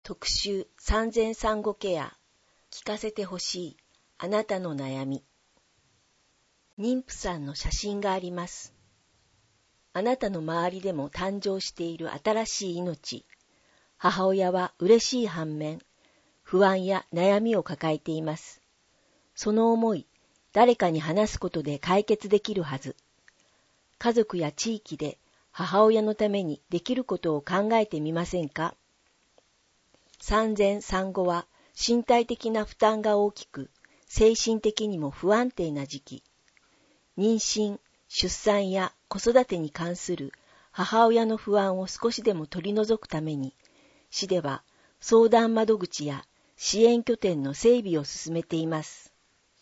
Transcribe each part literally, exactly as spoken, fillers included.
特集産前産後ケア、聞かせてほしいあなたの悩み。妊婦さんの写真があります。あなたの周りでも誕生している新しい命。母親は嬉しい反面、不安や悩みを抱えています。その思い、誰かに話すことで解決できるはず。家族や地域で母親のためにできることを考えてみませんか？産前産後は身体的な負担が大きく、精神的にも不安定な時期。妊娠、出産や子育てに関する母親の不安を少しでも取り除くために、市では相談窓口や支援拠点の整備を進めています。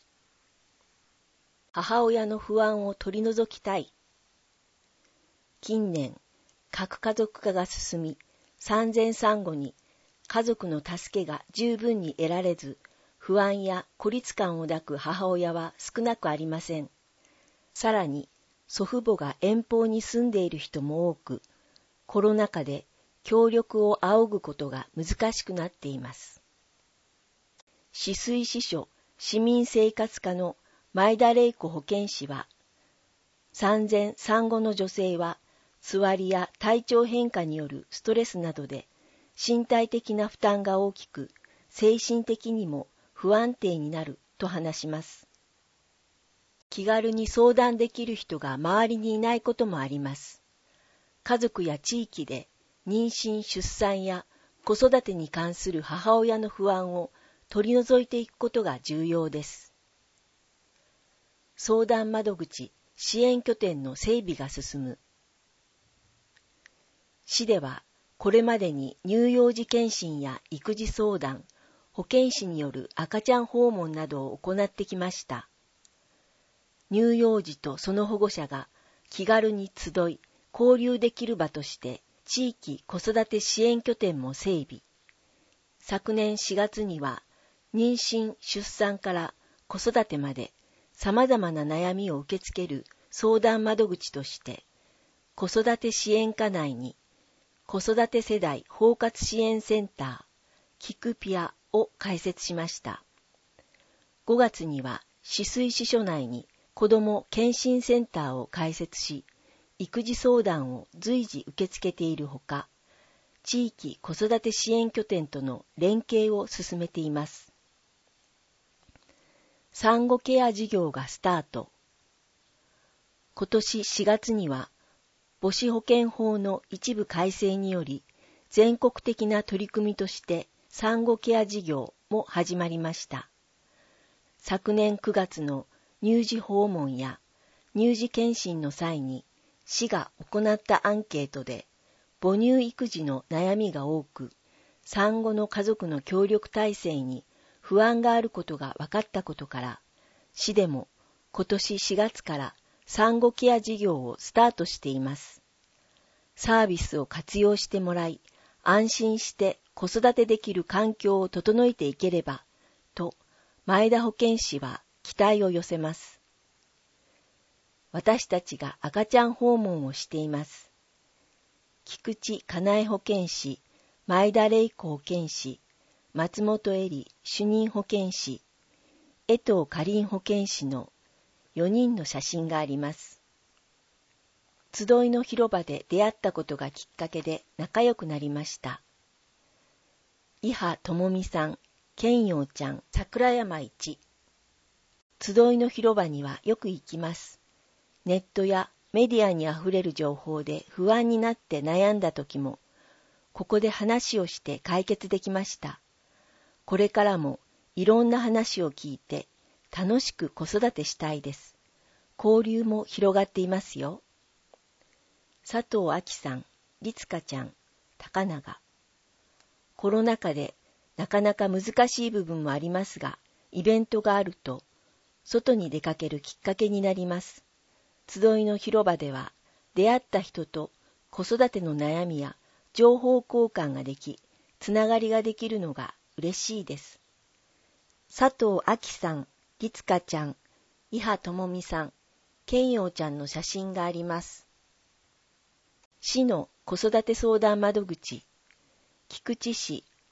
母親の不安を取り除きたい。近年、核家族化が進み、産前産後に家族の助けが十分に得られず、不安や孤立感を抱く母親は少なくありません。さらに、祖父母が遠方に住んでいる人も多く、コロナ禍で協力を仰ぐことが難しくなっています。紫水支所市民生活課の前田玲子保健師は、産前産後の女性は、つわりや体調変化によるストレスなどで、身体的な負担が大きく、精神的にも不安定になると話します。気軽に相談できる人が周りにいないこともあります。家族や地域で妊娠・出産や子育てに関する母親の不安を取り除いていくことが重要です。相談窓口、支援拠点の整備が進む。市ではこれまでに乳幼児健診や育児相談、保健師による赤ちゃん訪問などを行ってきました。乳幼児とその保護者が気軽に集い、交流できる場として地域子育て支援拠点も整備。昨年しがつには妊娠・出産から子育てまで様々な悩みを受け付ける相談窓口として、子育て支援課内に子育て世代包括支援センター、キクピアを開設しました。ごがつには紫水支所内に子ども健診センターを開設し、育児相談を随時受け付けているほか、地域子育て支援拠点との連携を進めています。産後ケア事業がスタート。今年しがつには、母子保健法の一部改正により、全国的な取り組みとして産後ケア事業も始まりました。昨年くがつの乳児訪問や乳児健診の際に、市が行ったアンケートで、母乳育児の悩みが多く、産後の家族の協力体制に不安があることが分かったことから、市でも今年しがつから産後ケア事業をスタートしています。サービスを活用してもらい、安心して子育てできる環境を整えていければ、と前田保健師は期待を寄せます。私たちが赤ちゃん訪問をしています。菊池かなえ保健師、前田玲子保健師、松本恵里主任保健師、江藤かりん保健師のよにんの写真があります。集いの広場で出会ったことがきっかけで仲良くなりました。伊波智美さん、健陽ちゃん、桜山一。集いの広場にはよく行きます。ネットやメディアにあふれる情報で不安になって悩んだ時も、ここで話をして解決できました。これからもいろんな話を聞いて楽しく子育てしたいです。交流も広がっていますよ。佐藤亜紀さん、律香ちゃん、高永。コロナ禍でなかなか難しい部分もありますが、イベントがあると外に出かけるきっかけになります。集いの広場では出会った人と子育ての悩みや情報交換ができ、つながりができるのが嬉しいです。佐藤亜紀さん、律香ちゃん、伊波智美さん、健陽ちゃんの写真があります。市の子育て相談窓口、菊池市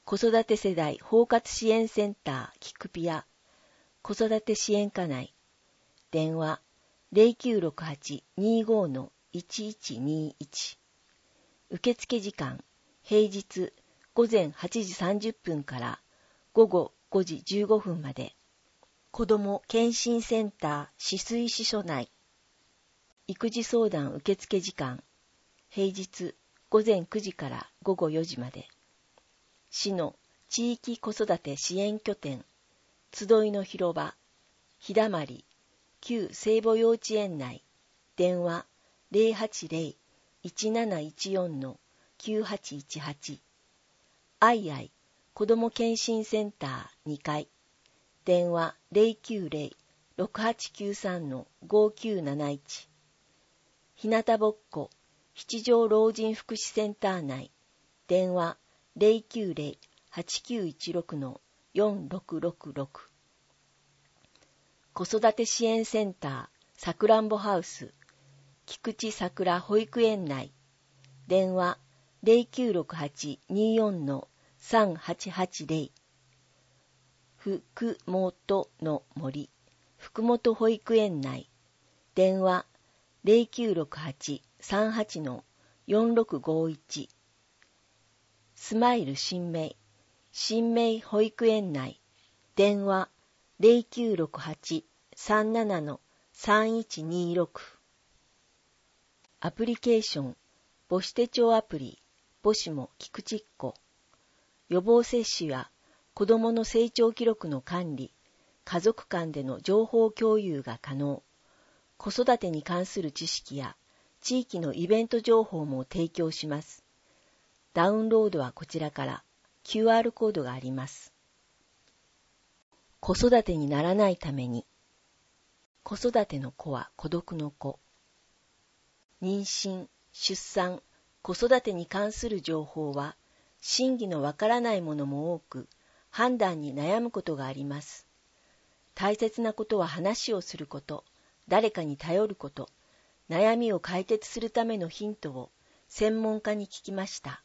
子育て世代包括支援センターキクピア子育て支援課内電話 ゼロきゅうろくはち にーごー のいちいちにいち受付時間平日午前はちじさんじゅっぷんから午後ごじじゅうごふんまで子ども健診センター止水支所内育児相談受付時間平日午前くじから午後よじまで市の地域子育て支援拠点集いの広場日だまり旧聖母幼稚園内電話 ゼロはちゼロ いちなないちよん のきゅうはちいちはちアイアイ子ども健診センターにかい電話 ゼロきゅうゼロ ろくはちきゅうさん のごきゅうなないちひなたぼっこ七条老人福祉センター内電話 ゼロきゅうゼロ はちきゅういちろく のよんろくろくろく子育て支援センターさくらんぼハウス菊池さくら保育園内電話 ゼロきゅうろくはち にーよん のさんはちはちゼロふくもとの森福本保育園内電話 ゼロきゅうろくはち さんはち のよんろくごいちスマイル新明新明保育園内電話 ゼロきゅうろくはち さんなな のさんいちにろくアプリケーション母子手帳アプリ母子もきくちっこ予防接種や子どもの成長記録の管理家族間での情報共有が可能子育てに関する知識や地域のイベント情報も提供しますダウンロードはこちらから キューアール コードがあります子育てにならないために子育ての子は孤独の子妊娠、出産、子育てに関する情報は真偽のわからないものも多く判断に悩むことがあります大切なことは話をすること誰かに頼ること悩みを解決するためのヒントを専門家に聞きました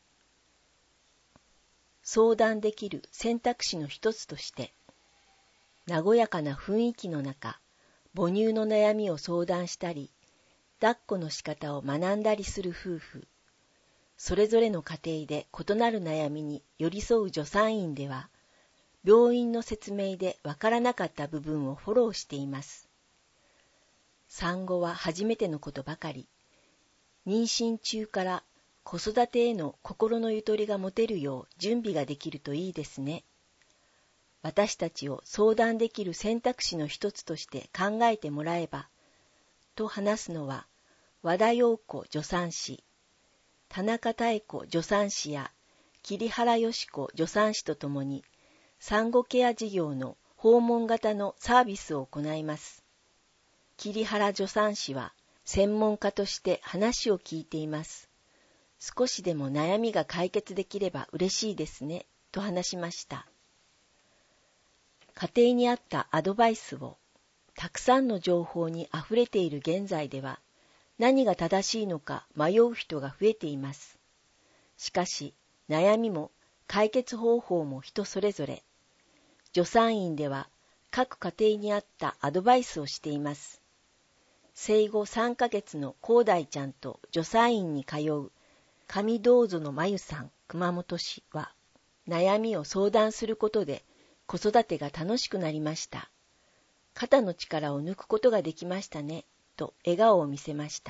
相談できる選択肢の一つとして和やかな雰囲気の中母乳の悩みを相談したり抱っこの仕方を学んだりする夫婦それぞれの家庭で異なる悩みに寄り添う助産院では病院の説明でわからなかった部分をフォローしています産後は初めてのことばかり妊娠中から子育てへの心のゆとりが持てるよう準備ができるといいですね私たちを相談できる選択肢の一つとして考えてもらえばと話すのは和田陽子助産師田中妙子助産師や桐原よし子助産師とともに産後ケア事業の訪問型のサービスを行います桐原助産師は専門家として話を聞いています少しでも悩みが解決できれば嬉しいですねと話しました家庭に合ったアドバイスをたくさんの情報にあふれている現在では何が正しいのか迷う人が増えています。しかし悩みも解決方法も人それぞれ。助産院では各家庭に合ったアドバイスをしています。生後さんかげつの広大ちゃんと助産院に通う上道園のまゆさん熊本市は悩みを相談することで子育てが楽しくなりました。肩の力を抜くことができましたね、と笑顔を見せました。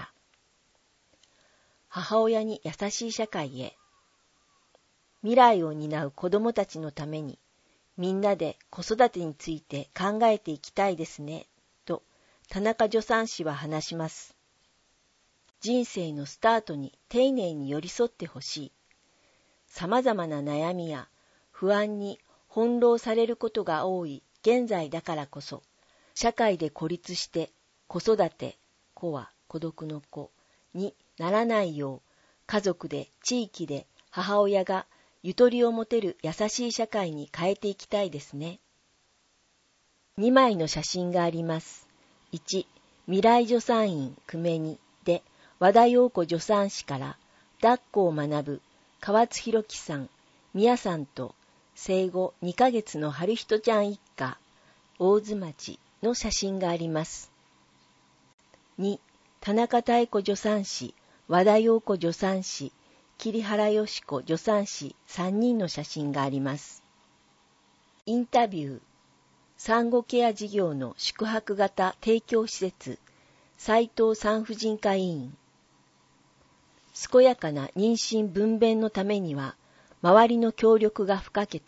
母親に優しい社会へ。未来を担う子どもたちのために、みんなで子育てについて考えていきたいですね、と田中助産師は話します。人生のスタートに丁寧に寄り添ってほしい。さまざまな悩みや不安に翻弄されることが多い現在だからこそ、社会で孤立して子育て、子は孤独の子にならないよう、家族で地域で母親がゆとりを持てる優しい社会に変えていきたいですね。にまいの写真があります。いち、未来助産院久米にで和田陽子助産師から抱っこを学ぶ川津弘樹さん、 みやさんと生後にかげつの春人ちゃん一家、大津町の写真があります。に、田中妙子助産師、和田陽子助産師、桐原よし子助産師さんにんの写真があります。インタビュー、産後ケア事業の宿泊型提供施設、斉藤産婦人科医院。健やかな妊娠分娩のためには、周りの協力が不可欠。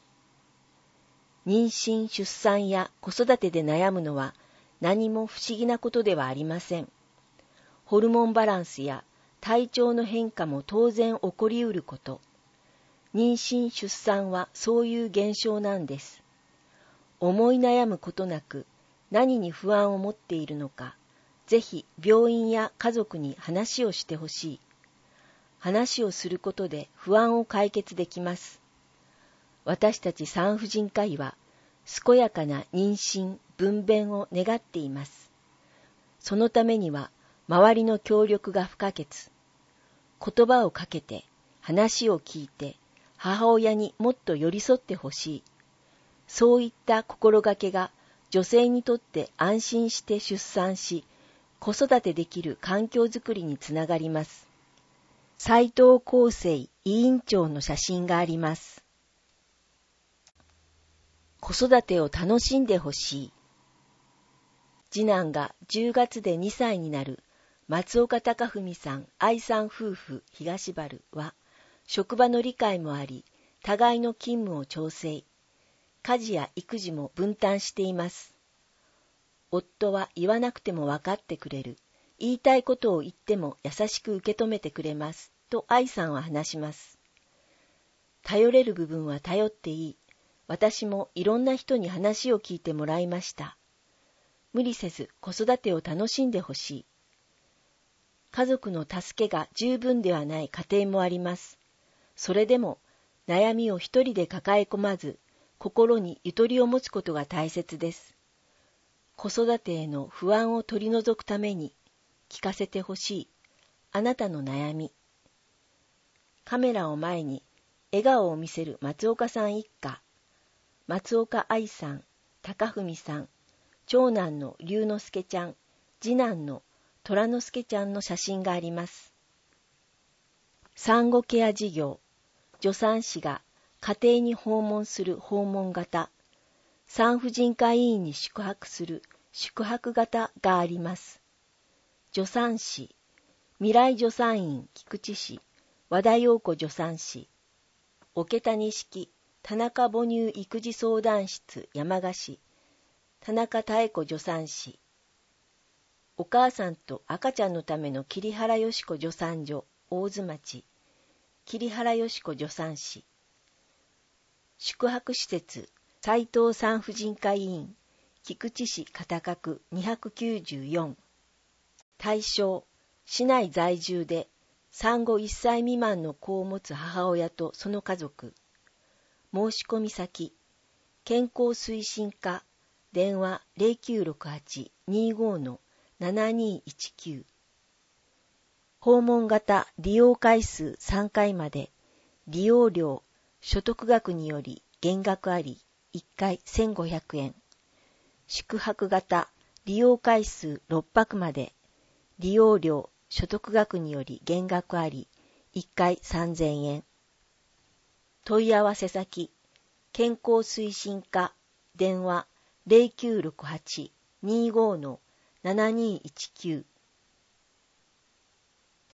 妊娠・出産や子育てで悩むのは何も不思議なことではありません。ホルモンバランスや体調の変化も当然起こりうること。妊娠・出産はそういう現象なんです。思い悩むことなく何に不安を持っているのか、ぜひ病院や家族に話をしてほしい。話をすることで不安を解決できます。私たち産婦人科医は、健やかな妊娠・分娩を願っています。そのためには、周りの協力が不可欠。言葉をかけて、話を聞いて、母親にもっと寄り添ってほしい。そういった心がけが、女性にとって安心して出産し、子育てできる環境づくりにつながります。斉藤厚生委員長の写真があります。子育てを楽しんでほしい。次男がじゅうがつでにさいになる松岡貴文さん、愛さん夫婦東原は、職場の理解もあり、互いの勤務を調整。家事や育児も分担しています。夫は言わなくても分かってくれる。言いたいことを言っても優しく受け止めてくれます。と愛さんは話します。頼れる部分は頼っていい。私もいろんな人に話を聞いてもらいました。無理せず子育てを楽しんでほしい。家族の助けが十分ではない家庭もあります。それでも悩みを一人で抱え込まず、心にゆとりを持つことが大切です。子育てへの不安を取り除くために聞かせてほしい。あなたの悩み。カメラを前に笑顔を見せる松岡さん一家。松岡愛さん、貴文さん、長男の龍之介ちゃん、次男の虎之介ちゃんの写真があります。産後ケア事業、助産師が家庭に訪問する訪問型、産婦人科医院に宿泊する宿泊型があります。助産師、未来助産院菊池市、和田陽子助産師、桶谷式、田中母乳育児相談室山鹿市、田中妙子助産師、お母さんと赤ちゃんのための桐原よし子助産所大津町、桐原よし子助産師、宿泊施設斉藤産婦人科医院菊池市片角にひゃくきゅうじゅうよん、対象、市内在住で産後いっさい未満の子を持つ母親とその家族。申し込み先、健康推進課、電話 ゼロきゅうろくはち にーごー のななにーいちきゅう。訪問型利用回数さんかいまで、利用料、所得額により減額あり、いっかいせんごひゃくえん。宿泊型利用回数ろっぱくまで、利用料、所得額により減額あり、いっかいさんぜんえん。問い合わせ先、健康推進課、電話 ゼロきゅうろくはち にーごー のななにーいちきゅう。